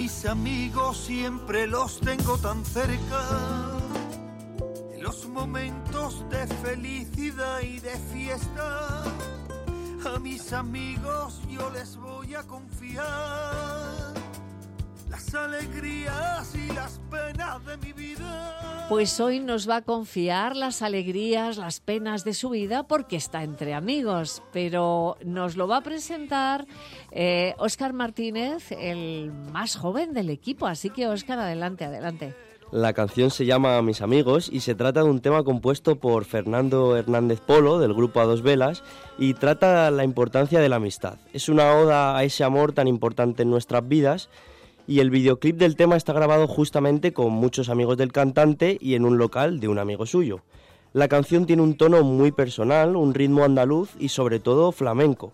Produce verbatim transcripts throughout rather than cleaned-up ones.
mis amigos siempre los tengo tan cerca, en los momentos de felicidad y de fiesta. A mis amigos yo les voy a confiar las alegrías y las penas de mi vida. Pues hoy nos va a confiar las alegrías, las penas de su vida, porque está entre amigos. Pero nos lo va a presentar eh, Óscar Martínez, el más joven del equipo. Así que, Óscar, adelante, adelante. La canción se llama Mis amigos y se trata de un tema compuesto por Fernando Hernández Polo, del grupo A Dos Velas, y trata la importancia de la amistad. Es una oda a ese amor tan importante en nuestras vidas, y el videoclip del tema está grabado justamente con muchos amigos del cantante y en un local de un amigo suyo. La canción tiene un tono muy personal, un ritmo andaluz y sobre todo flamenco.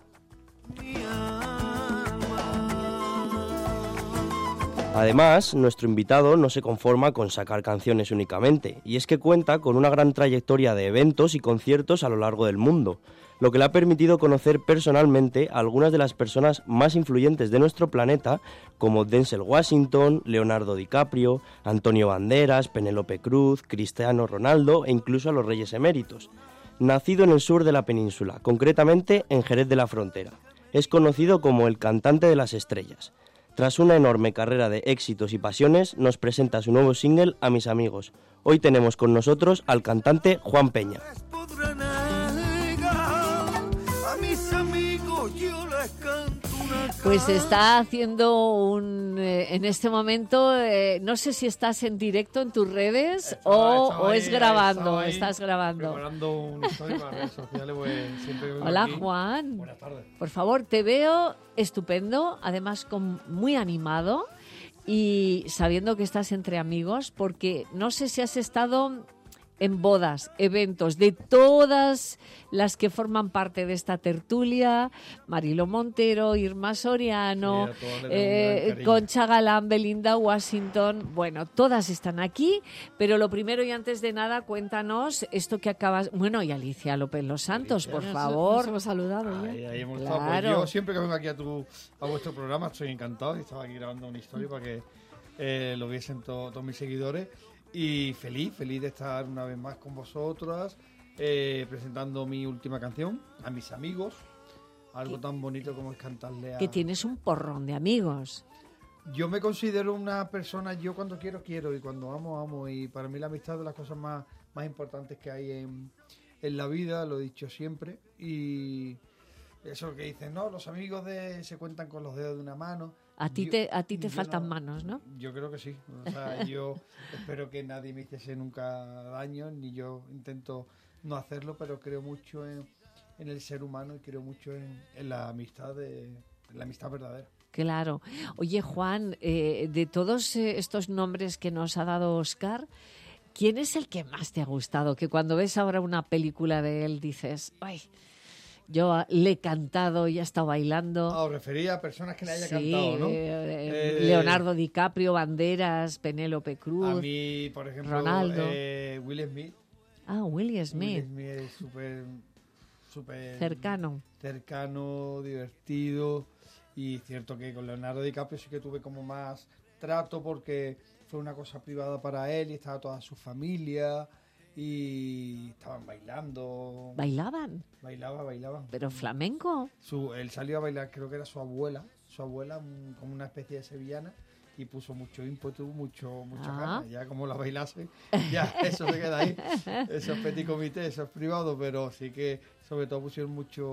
Además, nuestro invitado no se conforma con sacar canciones únicamente, y es que cuenta con una gran trayectoria de eventos y conciertos a lo largo del mundo, lo que le ha permitido conocer personalmente a algunas de las personas más influyentes de nuestro planeta, como Denzel Washington, Leonardo DiCaprio, Antonio Banderas, Penélope Cruz, Cristiano Ronaldo e incluso a los Reyes Eméritos. Nacido en el sur de la península, concretamente en Jerez de la Frontera, es conocido como el cantante de las estrellas. Tras una enorme carrera de éxitos y pasiones, nos presenta su nuevo single A Mis Amigos. Hoy tenemos con nosotros al cantante Juan Peña. Pues está haciendo un... Eh, en este momento, eh, no sé si estás en directo en tus redes estaba, o, estaba o es ahí, grabando, ahí, estás grabando. Preparando un historia para redes sociales, pues, siempre que Hola, aquí. Juan. Buenas tardes. Por favor, te veo estupendo, además con, muy animado y sabiendo que estás entre amigos, porque no sé si has estado en bodas, eventos de todas las que forman parte de esta tertulia, Mariló Montero, Irma Soriano, sí, eh, Concha Galán, Belinda Washington, bueno, todas están aquí, pero lo primero y antes de nada, cuéntanos esto que acabas, bueno, y Alicia López Los Santos, Alicia, por nos, favor. Nos hemos saludado ya. Ahí, ahí hemos claro. estado, pues yo siempre que vengo aquí a, tu, a vuestro programa estoy encantado y estaba aquí grabando una historia para que eh, lo viesen to, todos mis seguidores. Y feliz, feliz de estar una vez más con vosotras, eh, presentando mi última canción, A Mis Amigos, algo ¿Qué? Tan bonito como es cantarle a... Que tienes un porrón de amigos. Yo me considero una persona, yo cuando quiero, quiero, y cuando amo, amo, y para mí la amistad es de las cosas más, más importantes que hay en, en la vida, lo he dicho siempre, y eso que dicen, no, los amigos de se cuentan con los dedos de una mano. A ti yo, te, a ti te faltan no, manos, ¿no? Yo creo que sí. O sea, yo espero que nadie me hiciese nunca daño, ni yo intento no hacerlo, pero creo mucho en, en el ser humano y creo mucho en, en la amistad de en la amistad verdadera. Claro. Oye, Juan, eh, de todos eh, estos nombres que nos ha dado Óscar, ¿quién es el que más te ha gustado? Que cuando ves ahora una película de él dices, ¡ay! Yo le he cantado y he estado bailando. Ah, os refería a personas que le haya sí, cantado, ¿no? Eh, eh, Leonardo DiCaprio, Banderas, Penélope Cruz, a mí, por ejemplo, Ronaldo. Eh, Will Smith. Ah, Will Smith. Will Smith es súper, súper... Cercano. Cercano, divertido. Y cierto que con Leonardo DiCaprio sí que tuve como más trato porque fue una cosa privada para él y estaba toda su familia... Y estaban bailando. ¿Bailaban? Bailaba, bailaban. ¿Pero flamenco? Su, él salió a bailar, creo que era su abuela. Su abuela, un, como una especie de sevillana. Y puso mucho ímpetu, mucho, mucha ah. ganas. Ya como la bailase, ya eso se queda ahí. Eso es petit comité, eso es privado. Pero sí que sobre todo pusieron mucho...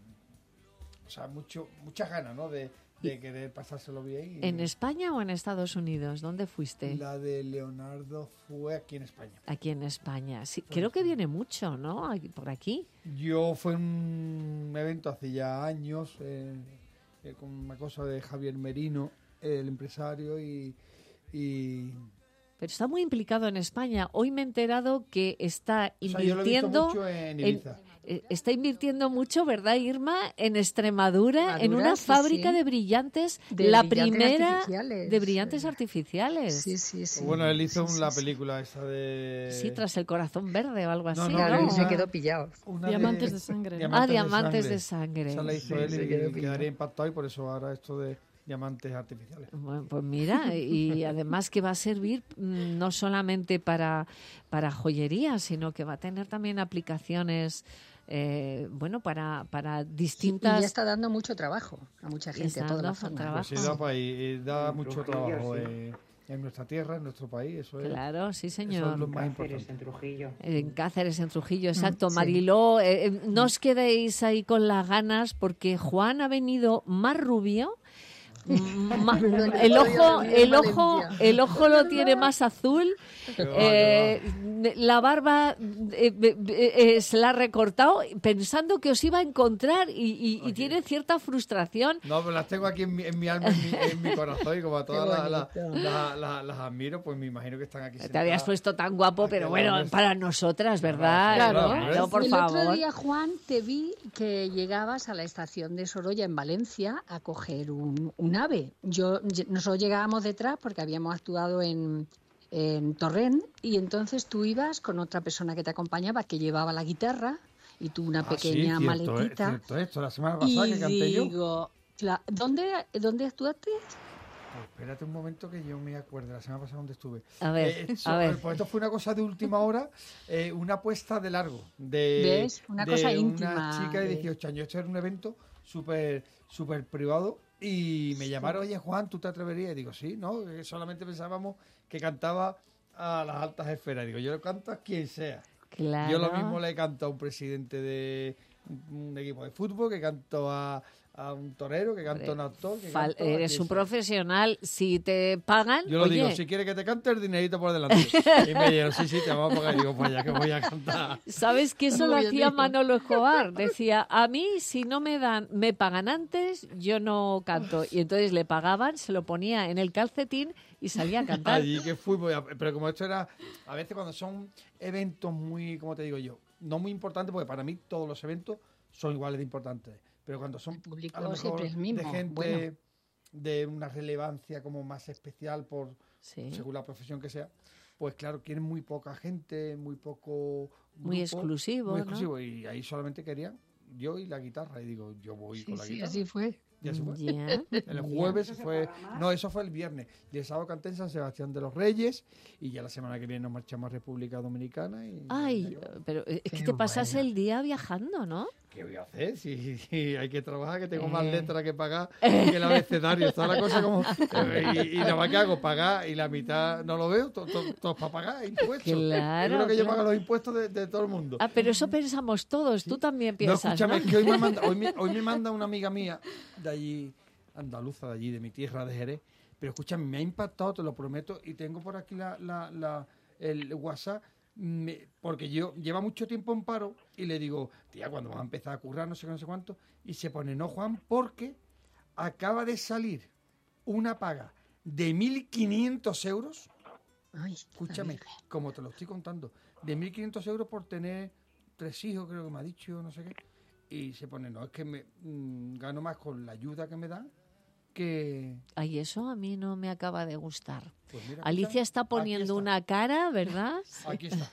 O sea, mucho, muchas ganas, ¿no? De... de querer pasárselo bien. Y... ¿En España o en Estados Unidos? ¿Dónde fuiste? La de Leonardo fue aquí en España. Aquí en España. Sí, creo que viene mucho, ¿no? Por aquí. Yo fue un evento hace ya años, eh, eh, con una cosa de Javier Merino, el empresario, y... y... Pero está muy implicado en España. Hoy me he enterado que está invirtiendo... O sea, yo lo he visto mucho en Ibiza. En, está invirtiendo mucho, ¿verdad, Irma? En Extremadura, Madura, en una sí, fábrica sí. de brillantes, de la brillantes primera artificiales. de brillantes artificiales. Sí, sí, sí. Bueno, él hizo sí, la sí, película esa de... Sí, Tras el corazón verde o algo así, no, ¿no? no, Claro, ¿no? él se quedó pillado. Una Diamantes de, de sangre. Diamantes ah, Diamantes de de sangre. Esa la hizo Sí, él se y quedó quedaría pillado. impactado y por eso ahora esto de, diamantes artificiales. Bueno, pues mira, y además que va a servir mm, no solamente para, para joyería, sino que va a tener también aplicaciones, eh, bueno, para, para distintas... Y ya está dando mucho trabajo a mucha gente, a toda la zona. Trabajo. Pues sí, da, país, da mucho trabajo eh, en nuestra tierra, en nuestro país. Eso es, Claro, sí, señor. eso es lo más Cáceres, importante. en Trujillo. En Cáceres, en Trujillo, exacto. sí. Mariló, eh, eh, no os quedéis ahí con las ganas porque Juan ha venido más rubio. Ma- el ojo, el ojo, el ojo lo tiene más azul. Qué va, eh, la barba eh, eh, eh, se la ha recortado pensando que os iba a encontrar y, y- y tiene cierta frustración. No, pero las tengo aquí en mi, en mi alma, en mi, en mi corazón, y como a todas Qué las la, bonito. la, la, las admiro, pues me imagino que están aquí Te sentadas. habías puesto tan guapo, Aquí pero al bueno, lado nuestro. para nosotras, ¿verdad? Claro, Claro, claro. por el favor. otro día, Juan, te vi que llegabas a la estación de Sorolla en Valencia a coger un, un ave. Yo, nosotros llegábamos detrás porque habíamos actuado en, en Torrent y entonces tú ibas con otra persona que te acompañaba que llevaba la guitarra y tú una Ah, pequeña sí, cierto, maletita. eh, cierto esto, la semana pasada y que canté yo. digo, cla- ¿dónde, ¿dónde actuaste? Pues espérate un momento que yo me acuerdo, la semana pasada donde estuve. A ver, Eh, esto, a ver. Pues esto fue una cosa de última hora, eh, una apuesta de largo. De, ¿Ves? Una de cosa una íntima chica de de- dieciocho años. Esto era un evento súper súper privado y me llamaron, oye Juan, ¿tú te atreverías? Y digo, sí, ¿no? Que solamente pensábamos que cantaba a las altas esferas. Digo, yo lo canto a quien sea. Claro. Yo lo mismo le canto a un presidente de un equipo de fútbol, que canto a, a un torero, que canto a un actor. Que Fal- canto a eres quien un sea. profesional. Si te pagan, Yo lo oye, digo, si quieres que te cante, el dinerito por delante. Y me dijeron, sí, sí, te vamos a pagar. Y digo, pues ya que voy a cantar. ¿sabes que eso Muy lo bien hacía dicho. Manolo Escobar? Decía, a mí si no me dan, me pagan antes, yo no canto. Y entonces le pagaban, se lo ponía en el calcetín y salía a cantar. Allí que fuimos, pero como esto era, a veces cuando son eventos muy, como te digo yo, no muy importantes, porque para mí todos los eventos son iguales de importantes, pero cuando son El público a lo mejor siempre es el mismo. de gente Bueno. de una relevancia como más especial por Sí. según la profesión que sea, pues claro, quieren muy poca gente, muy poco Muy grupo, exclusivo, muy ¿no? exclusivo, y ahí solamente querían yo y la guitarra, y digo, yo voy Sí, con la sí, guitarra. así fue. Y así fue. Ya, El ya. jueves fue... No, eso fue el viernes. Y el sábado canté en San Sebastián de los Reyes. Y ya la semana que viene nos marchamos a República Dominicana. Y Ay, pero es que Qué te pasas bueno. el día viajando, ¿no? ¿qué voy a hacer? Si, si hay que trabajar, que tengo más Eh. letras que pagar que el abecedario. Está la cosa como... Y, y nada más que hago, pagar, y la mitad no lo veo, todo to, to para pagar impuestos. Claro, Yo creo que yo claro. pago los impuestos de, de todo el mundo. Ah, pero eso pensamos todos. Tú también No, piensas, escúchame, ¿no? es que hoy me, manda, hoy, me, hoy me manda una amiga mía de allí, andaluza, de allí, de mi tierra, de Jerez. Pero escúchame, me ha impactado, te lo prometo, y tengo por aquí la, la, la, el WhatsApp, me- porque yo lleva mucho tiempo en paro, y le digo, tía, cuando vas a empezar a currar, no sé qué, no sé cuánto, y se pone, no, Juan, porque acaba de salir una paga de mil quinientos euros. Ay, Escúchame, la Virgen. como te lo estoy contando, de mil quinientos euros por tener tres hijos, creo que me ha dicho, no sé qué. Y se pone, no, es que me mm, gano más con la ayuda que me dan que... Ay, eso a mí no me acaba de gustar. Pues mira, Alicia escucha, está aquí poniendo está, una cara, ¿verdad? Aquí está,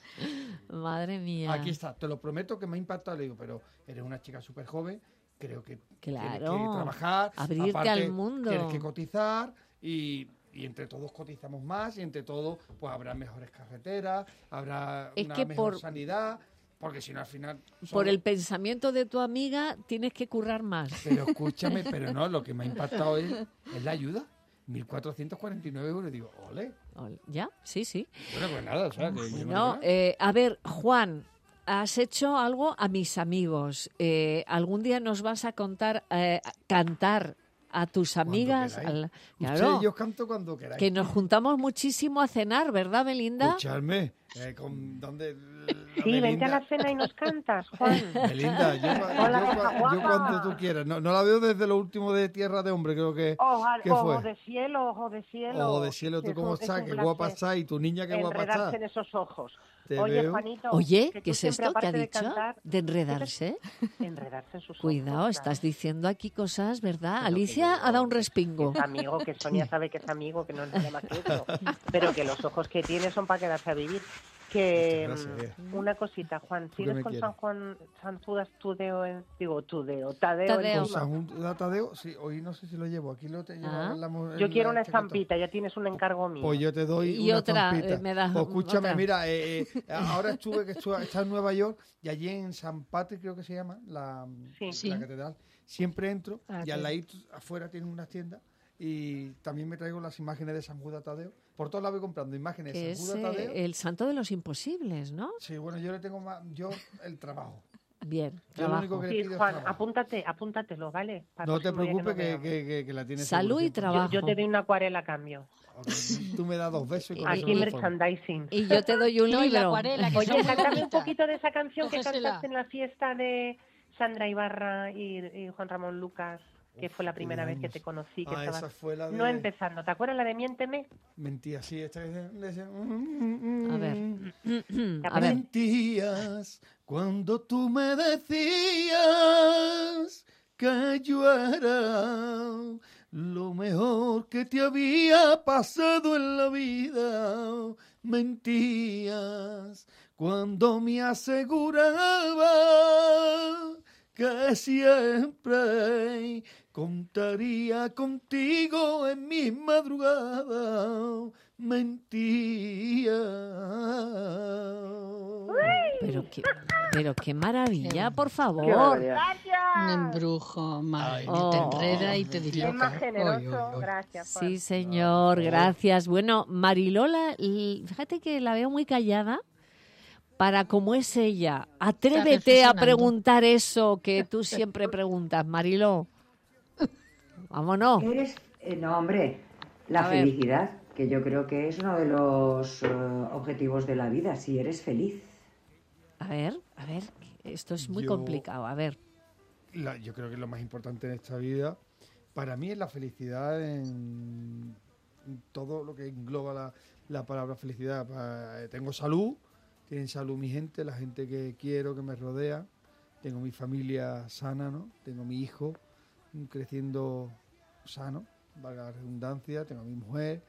Madre mía. aquí está. Te lo prometo que me ha impactado. Le digo, pero eres una chica súper joven, creo que tienes Claro. que trabajar. Abrirte aparte, al mundo. Tienes que cotizar y... Y entre todos cotizamos más y entre todos pues habrá mejores carreteras, habrá Es una que mejor por- sanidad, porque si no al final... Por solo- el pensamiento de tu amiga tienes que currar más. Pero escúchame, pero no, lo que me ha impactado es, es la ayuda. mil cuatrocientos cuarenta y nueve euros. Y digo, ole. Ol- ¿Ya? Sí, sí. Bueno, pues nada, o sea, que yo no No, digo nada. eh, a ver, Juan, has hecho algo a mis amigos. Eh, ¿Algún día nos vas a contar, eh, a- cantar a tus Cuando amigas? queráis. Al- Usted claro, y yo os canto cuando queráis. que nos juntamos muchísimo a cenar, ¿verdad, Belinda? Escuchadme, eh, con, ¿dónde, la Sí, vente a Belinda, la cena y nos cantas, Juan. Belinda, yo, yo, Hola, yo- hija yo guapa. cuando tú quieras. No, no la veo desde lo último de Tierra de Hombre, creo que, Ojalá, ¿qué ojo fue? de cielo, ojo de cielo. Ojo de cielo, ¿tú Es cómo un- es estás? un Qué guapa placer estás. Y tu niña, qué guapa enredarse está. en esos ojos. Te Oye, veo. Juanito, Oye, que ¿qué tú es siempre, esto que ha aparte de dicho? cantar, De enredarse. enredarse en sus ojos. Cuidado, claro. estás diciendo aquí cosas, ¿verdad? Pero que Alicia yo- ha dado un respingo. Es amigo, que Sonia sabe que es amigo, que no es nada más que eso. Pero que los ojos que tiene son para quedarse a vivir. Que Muchas gracias, mm, una cosita, Juan, qué ¿sigues me con quieres? San Juan, San Judas Tudeo, en- digo Tudeo, Tadeo, Tadeo. Con encima? San Juan Tadeo, sí, hoy no sé si lo llevo. Aquí lo te llevo Ah. en la, mo- Yo en quiero la una chaqueta. estampita, ya tienes un encargo mío. Pues yo te doy Y una otra, estampita. eh, me das Pues escúchame, otra. mira, eh, eh, ahora estuve, que estuve, está en Nueva York y allí en San Patrick, creo que se llama, la, Sí. Sí. la catedral. Siempre entro Ah, y al sí. ladito afuera tienen unas tiendas y también me traigo las imágenes de San Judas Tadeo. Por todos lados voy comprando imágenes Que de es San Judas Tadeo. eh, el santo de los imposibles, ¿no? Sí, bueno, yo le tengo más, yo el trabajo. Bien, Yo lo trabajo. único que le Sí, pido es Juan, trabajo. apúntate, apúntatelo, ¿vale? Para No te el próximo día preocupes que que, nos veamos. que, que, que la tienes Salud y seguro cien por ciento. trabajo. Yo, yo te doy una acuarela a cambio. Ok, Tú me das dos besos y con eso Aquí me conformo. merchandising. Y yo te doy un No, y la libro. acuarela, que Oye, son muy cántame un bonitas. poquito de esa canción que Cógesela. cantaste en la fiesta de Sandra Ibarra y, y Juan Ramón Lucas, que Uf, fue la qué primera vez que años. te conocí, que Ah, estabas esa fue la de... no empezando. ¿Te acuerdas la de Miénteme? Mentía, sí, esta que decía- decía, "Mm, A ver. A ver. Mentías cuando tú me decías que yo era lo mejor que te había pasado en la vida. Mentías cuando me aseguraba que siempre contaría contigo en mis madrugadas. Mentía. Pero qué, pero qué maravilla, por Qué favor. barbaridad. Un embrujo, madre, Oh. te enreda y te Es disloca. más Oy, generoso. oy, oy. Gracias, Juan. Sí, señor, gracias. Bueno, Marilola, l- fíjate que la veo muy callada para como es ella. Atrévete a reflexionando. preguntar eso que tú siempre preguntas, Mariló. Vámonos. Eres, eh, no, hombre, la A ver. felicidad, que yo creo que es uno de los eh, objetivos de la vida, si eres feliz. A ver, a ver, esto es muy Yo- complicado. A ver, La- yo creo que lo más importante en esta vida, para mí, es la felicidad en, en todo lo que engloba la, la palabra felicidad. Pa- tengo salud, tienen salud mi gente, la gente que quiero, que me rodea. Tengo mi familia sana, ¿no? Tengo mi hijo mm, creciendo sano, valga la redundancia. Tengo a mi mujer.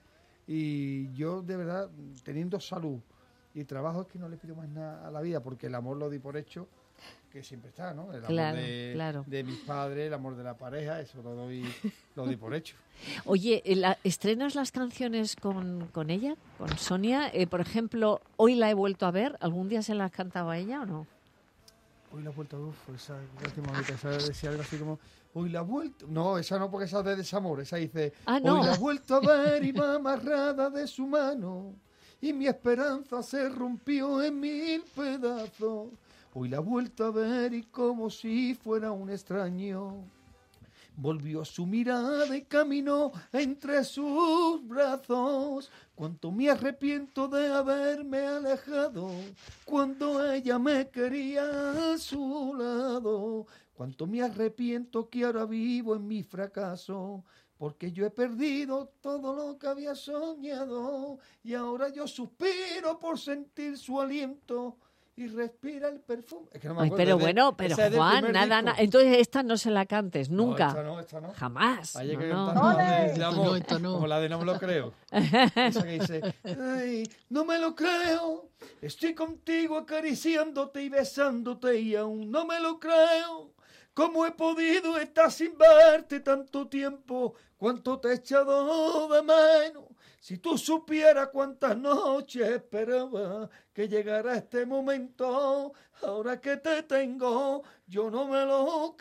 Y yo, de verdad, teniendo salud y trabajo, es que no le pido más nada a la vida, porque el amor lo di por hecho, que siempre está, ¿no? El Claro, amor de, claro. de mis padres, el amor de la pareja, eso lo doy, lo doy por hecho. oye, eh, la- ¿estrenas las canciones con, con ella, con Sonia? Eh, por ejemplo, hoy la he vuelto a ver. ¿Algún día se la has cantado a ella o no? Hoy la vuelta, uff, esa última bonita, esa decía algo así como, hoy la vuelta, no, esa no, porque esa es de desamor, esa dice, Ah, no. hoy la vuelto a ver y va amarrada de su mano, y mi esperanza se rompió en mil pedazos, hoy la he vuelto a ver y como si fuera un extraño, volvió su mirada y caminó entre sus brazos. Cuánto me arrepiento de haberme alejado cuando ella me quería a su lado. Cuánto me arrepiento que ahora vivo en mi fracaso, porque yo he perdido todo lo que había soñado y ahora yo suspiro por sentir su aliento y respira el perfume. Es que no me Ay, acuerdo, pero es de- bueno, pero esa es del Juan, primer nada, disco. nada. Entonces esta no se la cantes, No, nunca. esta no, esta no. Jamás. Hay que No, no. cantar la de, de Esto amor, no, esto no. como la de no me lo creo. Esa que dice, ay, no me lo creo, estoy contigo acariciándote y besándote y aún no me lo creo. ¿Cómo he podido estar sin verte tanto tiempo? ¿Cuánto te he echado de menos? Si tú supieras cuántas noches esperaba que llegara este momento, ahora que te tengo, yo no me lo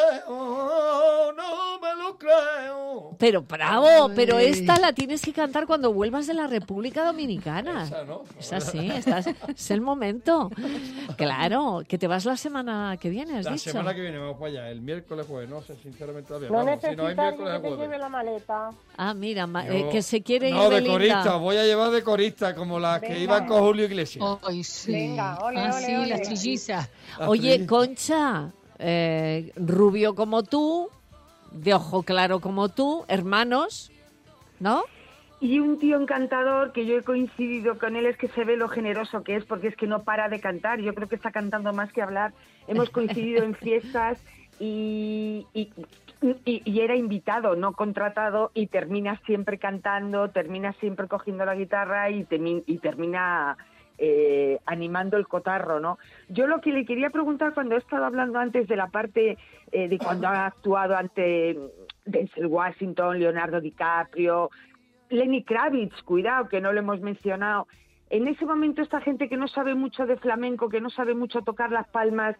creo, no me lo creo. Pero bravo, pero Ay. esta la tienes que cantar cuando vuelvas de la República Dominicana. Esa, ¿no? Es así, estás- es el momento. Claro, que te vas la semana que viene, has La dicho. semana que viene vamos para allá, el miércoles jueves, no sé, sinceramente todavía. No Vamos, si necesitas no hay miércoles que te jueves. lleve la maleta. Ah, mira, ma- Yo- eh, que se quiere ir No, de Belinda. corista, voy a llevar de corista, como las que Venga. iban con Julio Iglesias. Ay, sí. Venga, ole, ah, ole, sí, ole. las trillizas. Las Oye, trillizas. Concha, eh, rubio como tú, de ojo claro como tú, hermanos, ¿no? Y un tío encantador que yo he coincidido con él, es que se ve lo generoso que es, porque es que no para de cantar. Yo creo que está cantando más que hablar. Hemos coincidido en fiestas y, y, y- y era invitado, no contratado, y termina siempre cantando, termina siempre cogiendo la guitarra y, termi- y termina eh, animando el cotarro, ¿no? Yo lo que le quería preguntar, cuando he estado hablando antes de la parte eh, de cuando ha actuado ante Denzel Washington, Leonardo DiCaprio, Lenny Kravitz, cuidado, que no lo hemos mencionado. En ese momento esta gente que no sabe mucho de flamenco, que no sabe mucho tocar las palmas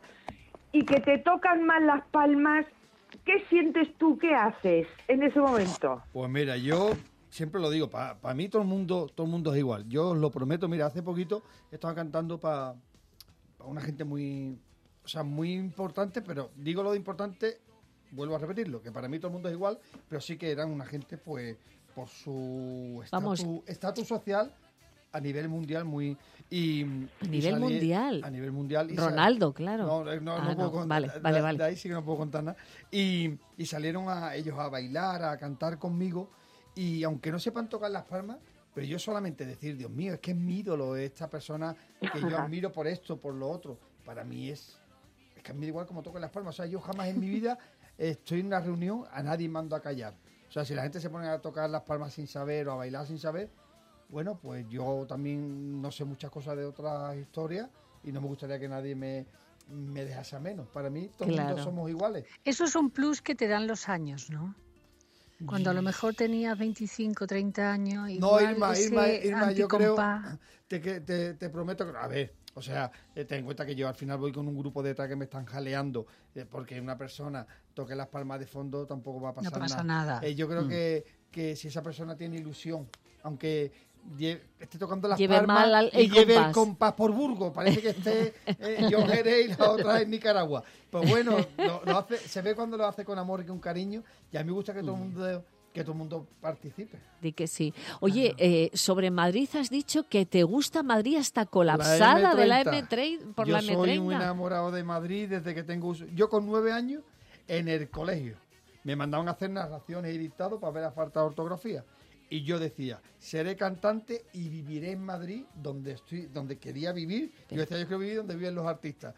y que te tocan mal las palmas, ¿qué sientes tú? ¿Qué haces en ese momento? Pues mira, yo siempre lo digo, para pa mí todo el mundo todo el mundo es igual. Yo os lo prometo, mira, hace poquito estaba cantando para pa una gente muy, o sea, muy importante, pero digo lo de importante, vuelvo a repetirlo, que para mí todo el mundo es igual, pero sí que eran una gente, pues, por su estatus social a nivel mundial muy... Y, a nivel salí, mundial. A nivel mundial. Y Ronaldo, sal, claro. No, no, no, ah, no puedo no. contar. Vale, vale, de, vale. De ahí sí que no puedo contar nada. Y, y salieron a ellos a bailar, a cantar conmigo. Y aunque no sepan tocar las palmas, pero yo solamente decir, Dios mío, es que es mi ídolo, esta persona que yo admiro por esto, por lo otro. Para mí es... Es que a mí da igual como tocan las palmas. O sea, yo jamás en mi vida estoy en una reunión, a nadie mando a callar. O sea, si la gente se pone a tocar las palmas sin saber o a bailar sin saber... Bueno, pues yo también no sé muchas cosas de otras historias y no me gustaría que nadie me, me dejase a menos. Para mí, todos claro. somos iguales. Eso es un plus que te dan los años, ¿no? Cuando a lo mejor tenías veinticinco, treinta años... No, Irma, Irma, Irma, yo creo... Te, te, te prometo que... A ver, o sea, ten en cuenta que yo al final voy con un grupo detrás que me están jaleando, eh, porque una persona toque las palmas de fondo tampoco va a pasar nada. No pasa nada. nada. Eh, yo creo mm. que, que si esa persona tiene ilusión, aunque... esté tocando las lleve palmas mal al, el y lleve compás. el compás por Burgos, parece que esté eh, yo Jerez y la otra en Nicaragua. Pues bueno, lo, lo hace, se ve cuando lo hace con amor y con cariño, y a mí me gusta que todo el mundo que todo el mundo participe. Di que sí. Oye, Claro. eh, sobre Madrid has dicho que te gusta Madrid hasta colapsada La de la M treinta, por yo la M treinta. soy muy enamorado de Madrid desde que tengo uso. Yo con nueve años en el colegio me mandaban a hacer narraciones y dictados para ver la falta de ortografía. Y yo decía, seré cantante y viviré en Madrid, donde estoy, donde quería vivir. Yo decía, yo quiero vivir donde viven los artistas.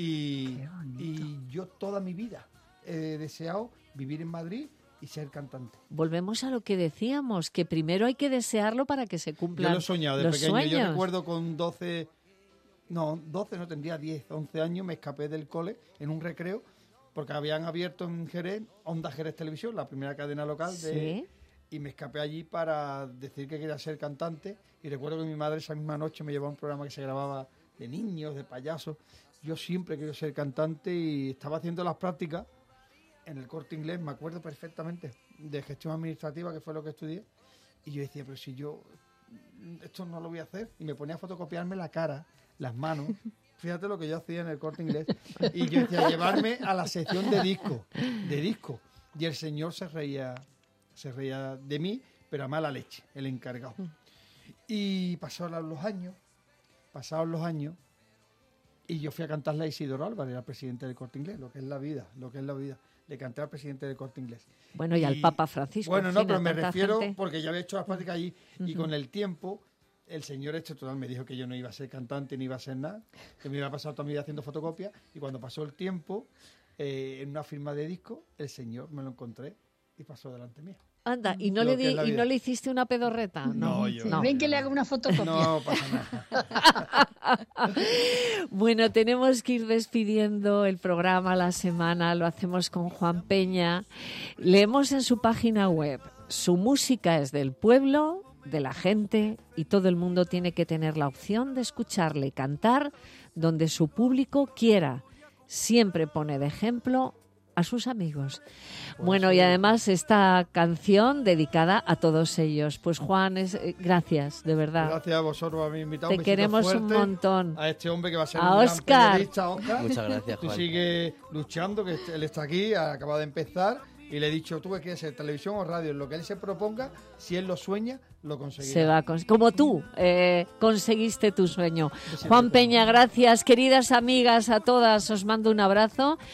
Y, y yo toda mi vida he deseado vivir en Madrid y ser cantante. Volvemos a lo que decíamos, que primero hay que desearlo para que se cumplan Yo lo he soñado de los pequeño. sueños. Yo recuerdo con doce, no, doce no tendría diez, once años, me escapé del cole en un recreo, porque habían abierto en Jerez, Onda Jerez Televisión, la primera cadena local de... ¿Sí? Y me escapé allí para decir que quería ser cantante. Y recuerdo que mi madre esa misma noche me llevó a un programa que se grababa de niños, de payasos. Yo siempre quiero ser cantante y estaba haciendo las prácticas en el Corte Inglés, me acuerdo perfectamente, de gestión administrativa, que fue lo que estudié. Y yo decía, pero si yo esto no lo voy a hacer. Y me ponía a fotocopiarme la cara, las manos. Fíjate lo que yo hacía en el Corte Inglés. Y yo decía, llevarme a la sección de disco, de disco. Y el señor se reía... se reía de mí, pero a mala leche, el encargado. Y pasaron los años, pasaron los años, y yo fui a cantarle a Isidoro Álvarez, era presidente del Corte Inglés, lo que es la vida, lo que es la vida. Le canté al presidente del Corte Inglés. Bueno, y, y al Papa Francisco. Bueno, no, pero me tanta refiero, gente. porque ya había hecho las prácticas allí, Uh-huh. y con el tiempo, el señor este total me dijo que yo no iba a ser cantante ni iba a ser nada, que me iba a pasar toda mi vida haciendo fotocopias, y cuando pasó el tiempo, eh, en una firma de disco, el señor me lo encontré y pasó delante mío. Anda, ¿y no, Lo le que di, es la ¿y vida. no le hiciste una pedorreta? No, yo- Sí, no. ven que le haga una fotocopia. No pasa nada. Bueno, tenemos que ir despidiendo el programa, la semana, lo hacemos con Juan Peña. Leemos en su página web, su música es del pueblo, de la gente, y todo el mundo tiene que tener la opción de escucharle cantar donde su público quiera. Siempre pone de ejemplo a sus amigos. Pues Bueno, sí. y además esta canción dedicada a todos ellos. Pues Juan, es, eh, gracias, de verdad. Gracias a vosotros por haberme invitado. Te Un besito queremos un fuerte montón. A este hombre que va a ser A un Óscar. gran periodista, Óscar. Muchas gracias, Tú Juan. sigues luchando, que él está aquí, acaba de empezar. Y le he dicho, tú que quieres ser televisión o radio, lo que él se proponga, si él lo sueña, lo conseguirá. Se va a cons- como tú eh, conseguiste tu sueño. Besito Juan a todos. Peña, gracias. Queridas amigas, a todas os mando un abrazo